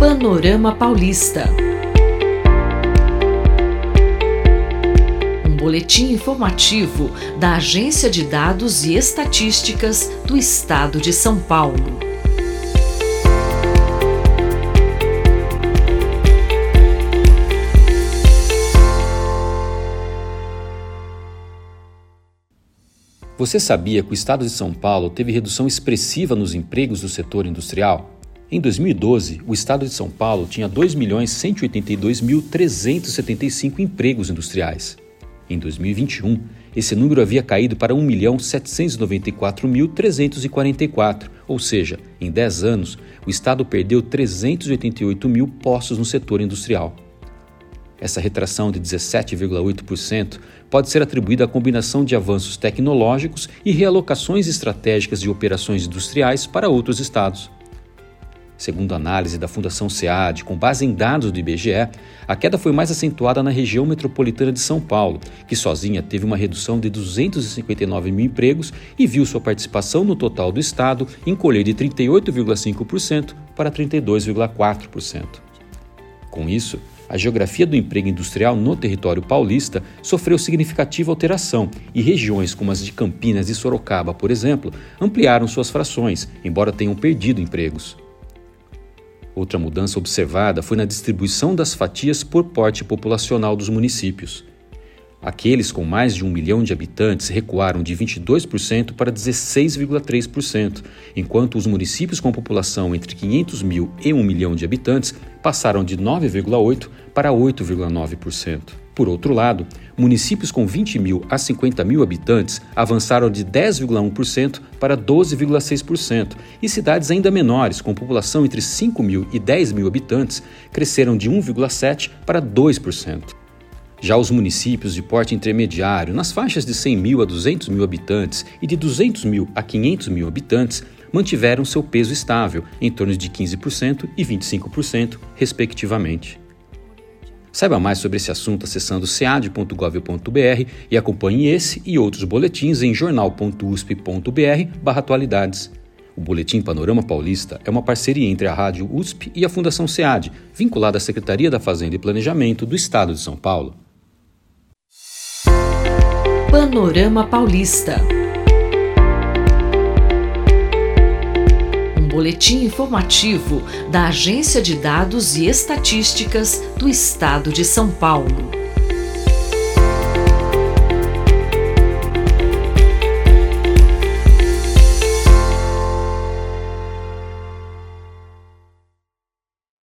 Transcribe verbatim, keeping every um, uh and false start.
Panorama Paulista. Um boletim informativo da Agência de Dados e Estatísticas do Estado de São Paulo. Você sabia que o Estado de São Paulo teve redução expressiva nos empregos do setor industrial? Em dois mil e doze, o Estado de São Paulo tinha dois milhões cento e oitenta e dois mil trezentos e setenta e cinco empregos industriais. Em dois mil e vinte e um, esse número havia caído para um milhão setecentos e noventa e quatro mil trezentos e quarenta e quatro, ou seja, em dez anos, o Estado perdeu trezentos e oitenta e oito mil postos no setor industrial. Essa retração de dezessete vírgula oito por cento pode ser atribuída à combinação de avanços tecnológicos e realocações estratégicas de operações industriais para outros estados. Segundo a análise da Fundação SEAD, com base em dados do I B G E, a queda foi mais acentuada na região metropolitana de São Paulo, que sozinha teve uma redução de duzentos e cinquenta e nove mil empregos e viu sua participação no total do estado encolher de trinta e oito vírgula cinco por cento para trinta e dois vírgula quatro por cento. Com isso, a geografia do emprego industrial no território paulista sofreu significativa alteração e regiões como as de Campinas e Sorocaba, por exemplo, ampliaram suas frações, embora tenham perdido empregos. Outra mudança observada foi na distribuição das fatias por porte populacional dos municípios. Aqueles com mais de um milhão de habitantes recuaram de vinte e dois por cento para dezesseis vírgula três por cento, enquanto os municípios com população entre quinhentos mil e um milhão de habitantes passaram de nove vírgula oito por cento para oito vírgula nove por cento. Por outro lado, municípios com vinte mil a cinquenta mil habitantes avançaram de dez vírgula um por cento para doze vírgula seis por cento e cidades ainda menores, com população entre cinco mil e dez mil habitantes, cresceram de um vírgula sete por cento para dois por cento. Já os municípios de porte intermediário, nas faixas de cem mil a duzentos mil habitantes e de duzentos mil a quinhentos mil habitantes, mantiveram seu peso estável, em torno de quinze por cento e vinte e cinco por cento, respectivamente. Saiba mais sobre esse assunto acessando sead ponto gov ponto br e acompanhe esse e outros boletins em jornal ponto usp ponto br barra atualidades. O Boletim Panorama Paulista é uma parceria entre a Rádio U S P e a Fundação SEAD, vinculada à Secretaria da Fazenda e Planejamento do Estado de São Paulo. Panorama Paulista. Um boletim informativo da Agência de Dados e Estatísticas do Estado de São Paulo.